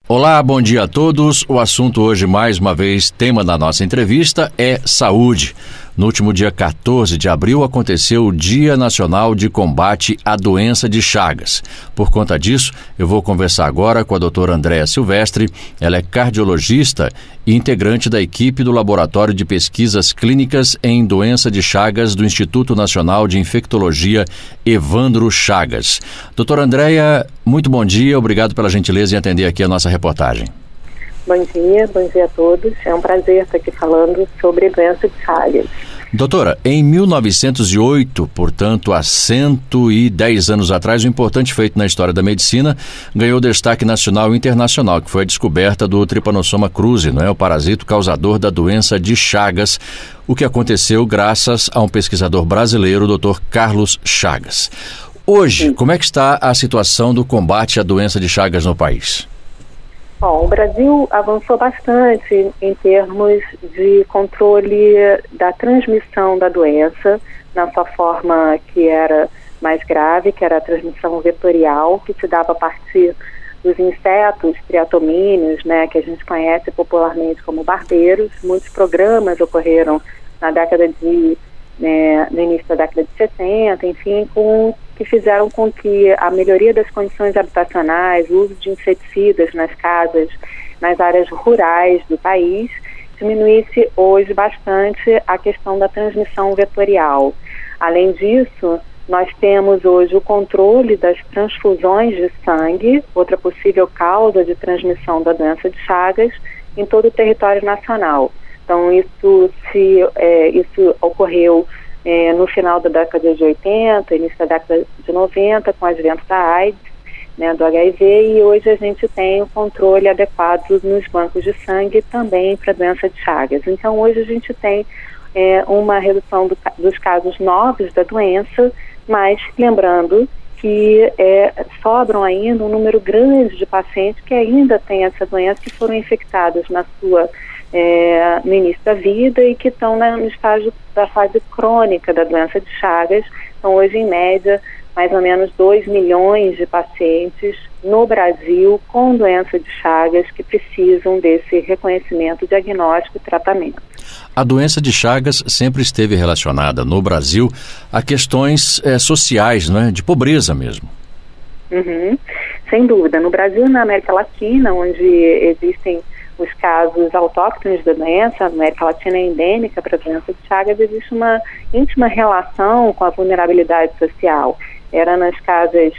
Olá, bom dia a todos. O assunto hoje, mais uma vez, tema da nossa entrevista é saúde. No último dia 14 de abril aconteceu o Dia Nacional de Combate à Doença de Chagas. Por conta disso, eu vou conversar agora com a doutora Andréa Silvestre. Ela é cardiologista e integrante da equipe do Laboratório de Pesquisas Clínicas em Doença de Chagas do Instituto Nacional de Infectologia Evandro Chagas. Doutora Andréa, muito bom dia. Obrigado pela gentileza em atender aqui a nossa reportagem. Bom dia a todos. É um prazer estar aqui falando sobre doença de Chagas. Doutora, em 1908, portanto há 110 anos atrás, um importante feito na história da medicina ganhou destaque nacional e internacional, que foi a descoberta do Trypanosoma cruzi, o parasito causador da doença de Chagas, o que aconteceu graças a um pesquisador brasileiro, o Dr. Carlos Chagas. Hoje, como é que está a situação do combate à doença de Chagas no país? Bom, o Brasil avançou bastante em termos de controle da transmissão da doença, na sua forma que era mais grave, que era a transmissão vetorial, que se dava a partir dos insetos triatomíneos, que a gente conhece popularmente como barbeiros. Muitos programas ocorreram na década no início da década de 70, enfim, que fizeram com que a melhoria das condições habitacionais, o uso de inseticidas nas casas, nas áreas rurais do país, diminuísse hoje bastante a questão da transmissão vetorial. Além disso, nós temos hoje o controle das transfusões de sangue, outra possível causa de transmissão da doença de Chagas, em todo o território nacional. Então, isso ocorreu no final da década de 80, início da década de 90, com o advento da AIDS, do HIV, e hoje a gente tem o controle adequado nos bancos de sangue também para a doença de Chagas. Então, hoje a gente tem uma redução dos casos novos da doença, mas lembrando que sobram ainda um número grande de pacientes que ainda têm essa doença, que foram infectados no início da vida e que estão no estágio da fase crônica da doença de Chagas. Então, hoje, em média, mais ou menos 2 milhões de pacientes no Brasil com doença de Chagas que precisam desse reconhecimento, diagnóstico e tratamento. A doença de Chagas sempre esteve relacionada no Brasil a questões sociais, de pobreza mesmo. Sem dúvida. No Brasil e na América Latina, onde existem os casos autóctones da doença, a América Latina é endêmica para a doença de Chagas, existe uma íntima relação com a vulnerabilidade social. Era nas casas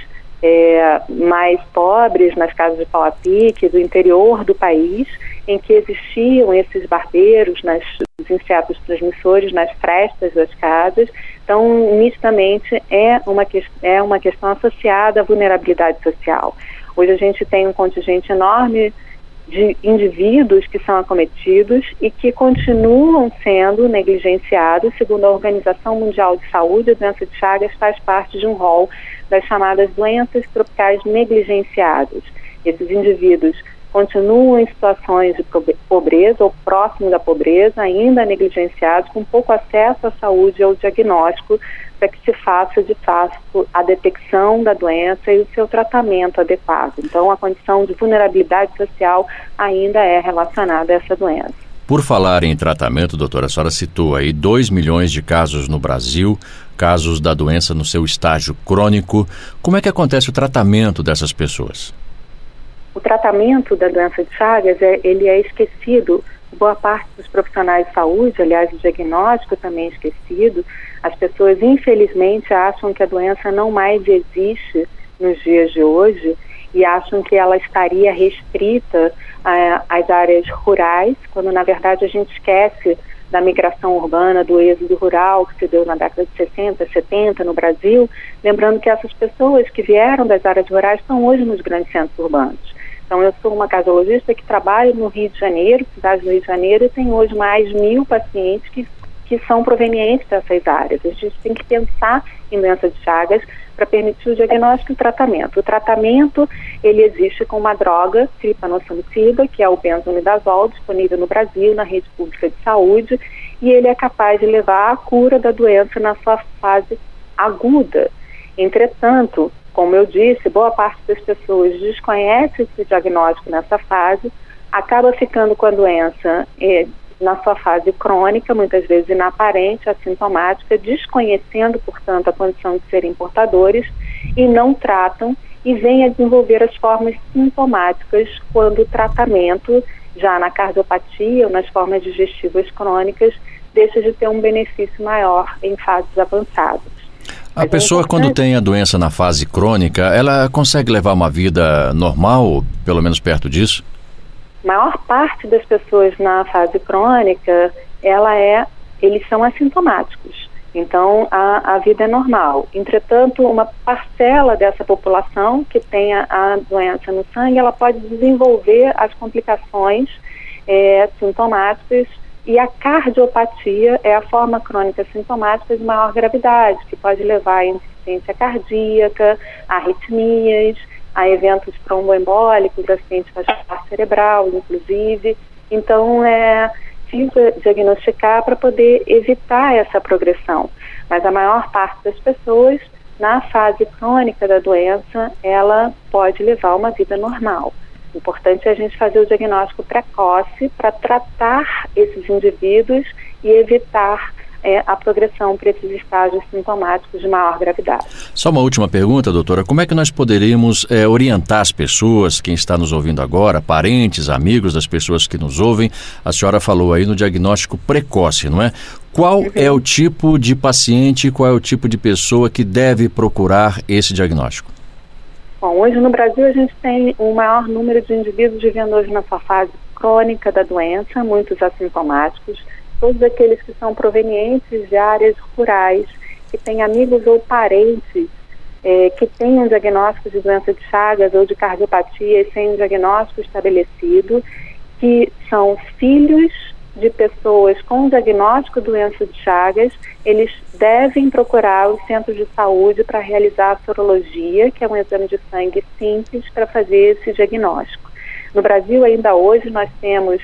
mais pobres, nas casas de pau a pique, do interior do país, em que existiam esses barbeiros, os insetos transmissores nas frestas das casas. Então, nitidamente, é uma questão associada à vulnerabilidade social. Hoje a gente tem um contingente enorme de indivíduos que são acometidos e que continuam sendo negligenciados. Segundo a Organização Mundial de Saúde, a doença de Chagas faz parte de um rol das chamadas doenças tropicais negligenciadas. Esses indivíduos continuam em situações de pobreza ou próximo da pobreza, ainda negligenciados, com pouco acesso à saúde e ao diagnóstico, para que se faça, de fato, a detecção da doença e o seu tratamento adequado. Então, a condição de vulnerabilidade social ainda é relacionada a essa doença. Por falar em tratamento, doutora, a senhora citou aí 2 milhões de casos no Brasil, casos da doença no seu estágio crônico. Como é que acontece o tratamento dessas pessoas? O tratamento da doença de Chagas, ele é esquecido. Boa parte dos profissionais de saúde, aliás, o diagnóstico também é esquecido. As pessoas, infelizmente, acham que a doença não mais existe nos dias de hoje e acham que ela estaria restrita às áreas rurais, quando, na verdade, a gente esquece da migração urbana, do êxodo rural que se deu na década de 60, 70 no Brasil, lembrando que essas pessoas que vieram das áreas rurais estão hoje nos grandes centros urbanos. Então, eu sou uma cardiologista que trabalha no Rio de Janeiro, cidade do Rio de Janeiro, e tem hoje mais de 1.000 pacientes que são provenientes dessas áreas. A gente tem que pensar em doença de Chagas para permitir o diagnóstico e o tratamento. O tratamento, ele existe com uma droga, trypanosomicida, que é o benzimidazol, disponível no Brasil, na rede pública de saúde, e ele é capaz de levar à cura da doença na sua fase aguda. Entretanto, como eu disse, boa parte das pessoas desconhece esse diagnóstico nessa fase, acaba ficando com a doença na sua fase crônica, muitas vezes inaparente, assintomática, desconhecendo, portanto, a condição de serem portadores e não tratam e vêm a desenvolver as formas sintomáticas quando o tratamento, já na cardiopatia ou nas formas digestivas crônicas, deixa de ter um benefício maior em fases avançadas. A pessoa, quando tem a doença na fase crônica, ela consegue levar uma vida normal, pelo menos perto disso? A maior parte das pessoas na fase crônica, eles são assintomáticos. Então, a vida é normal. Entretanto, uma parcela dessa população que tem a doença no sangue, ela pode desenvolver as complicações sintomáticas, e a cardiopatia é a forma crônica sintomática de maior gravidade, que pode levar a insuficiência cardíaca, a arritmias, a eventos tromboembólicos, acidente vascular cerebral, inclusive. Então, precisa diagnosticar para poder evitar essa progressão. Mas a maior parte das pessoas, na fase crônica da doença, ela pode levar uma vida normal. O importante é a gente fazer o diagnóstico precoce para tratar esses indivíduos e evitar a progressão para esses estágios sintomáticos de maior gravidade. Só uma última pergunta, doutora. Como é que nós poderíamos orientar as pessoas, quem está nos ouvindo agora, parentes, amigos das pessoas que nos ouvem? A senhora falou aí no diagnóstico precoce, não é? Qual é o tipo de paciente, qual é o tipo de pessoa que deve procurar esse diagnóstico? Bom, hoje no Brasil a gente tem um maior número de indivíduos vivendo hoje na sua fase crônica da doença, muitos assintomáticos, todos aqueles que são provenientes de áreas rurais, que têm amigos ou parentes que têm um diagnóstico de doença de Chagas ou de cardiopatia e sem um diagnóstico estabelecido, que são filhos de pessoas com diagnóstico de doença de Chagas. Eles devem procurar os centros de saúde para realizar a sorologia, que é um exame de sangue simples para fazer esse diagnóstico. No Brasil, ainda hoje, nós temos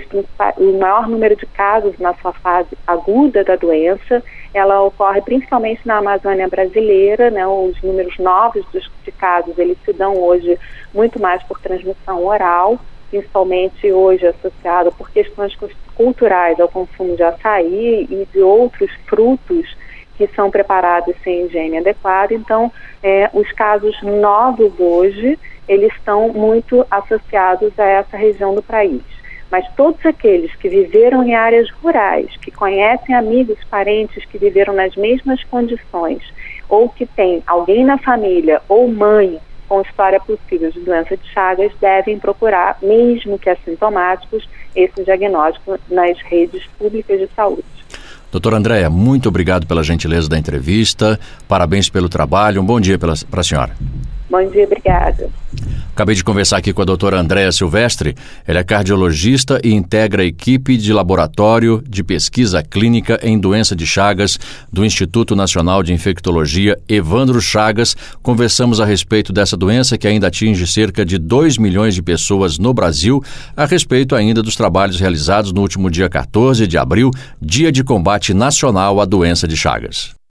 o maior número de casos na sua fase aguda da doença. Ela ocorre principalmente na Amazônia brasileira, né? Os números novos de casos, eles se dão hoje muito mais por transmissão oral, principalmente hoje associado por questões culturais ao consumo de açaí e de outros frutos que são preparados sem higiene adequada. Então, os casos novos hoje, eles estão muito associados a essa região do país. Mas todos aqueles que viveram em áreas rurais, que conhecem amigos, parentes que viveram nas mesmas condições, ou que tem alguém na família ou mãe com história possível de doença de Chagas, devem procurar, mesmo que assintomáticos, esse diagnóstico nas redes públicas de saúde. Doutora Andréia, muito obrigado pela gentileza da entrevista, parabéns pelo trabalho, um bom dia para a senhora. Bom dia, obrigada. Acabei de conversar aqui com a doutora Andréia Silvestre. Ela é cardiologista e integra a equipe de laboratório de pesquisa clínica em doença de Chagas do Instituto Nacional de Infectologia Evandro Chagas. Conversamos a respeito dessa doença que ainda atinge cerca de 2 milhões de pessoas no Brasil, a respeito ainda dos trabalhos realizados no último dia 14 de abril, Dia de Combate Nacional à Doença de Chagas.